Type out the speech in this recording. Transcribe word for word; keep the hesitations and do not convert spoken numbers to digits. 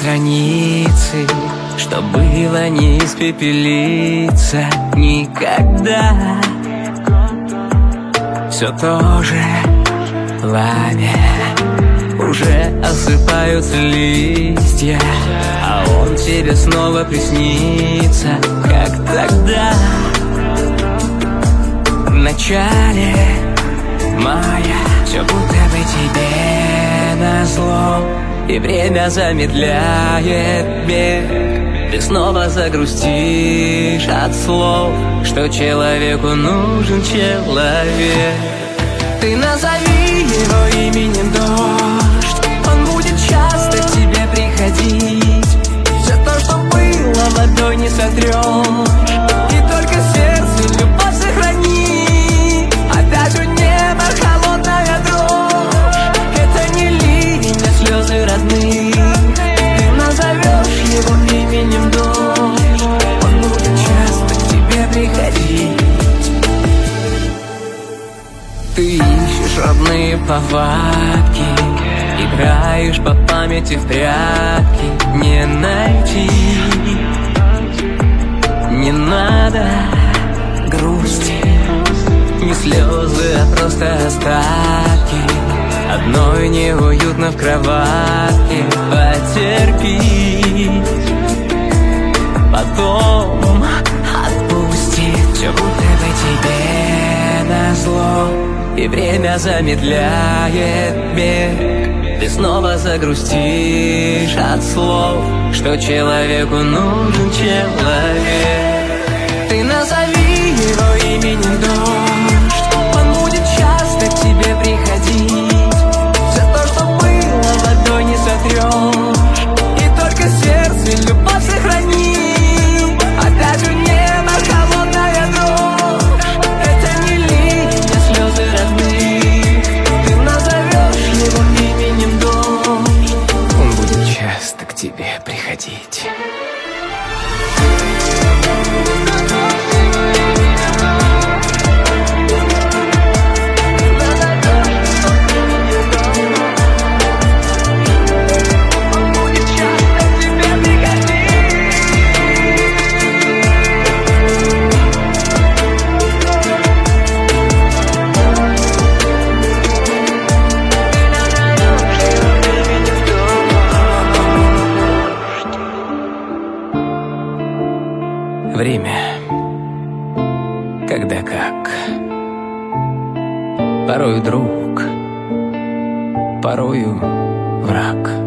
страницы, что было не испепелиться никогда. Все тоже пламя, уже осыпаются листья, а он тебе снова приснится, как тогда, в начале мая. Все будто бы тебе назло, и время замедляет бег. Ты снова загрустишь от слов, что человеку нужен человек. Ты назови его именем дождь, он будет часто к тебе приходить. Все то, что было, водой не сотрешь, и только сердце любовь сохрани. Опять у неба холодная дрожь, это не ливень, а слезы родных. Ты назовешь его именем дождь, он будет часто к тебе приходить. Ты ищешь родные повадки, играешь по памяти в прятки. Не найти, не надо грусти, не слезы, а просто остатки одной неуютно в кроватке. Потерпи, потом отпусти. Все будто бы тебе назло, и время замедляет бег. Ты снова загрустишь от слов, что человеку нужен человек. Ты назови его именем дождь, он будет часто к тебе приходить. Все то, что было, водой не сотрешь, и только сердце любовь сохрани. Опять у неба холодная дрожь, это не ливень, а слезы родных. Ты назовешь его именем дождь, он будет часто к тебе приходить. Время, когда как. Порою друг, порою враг.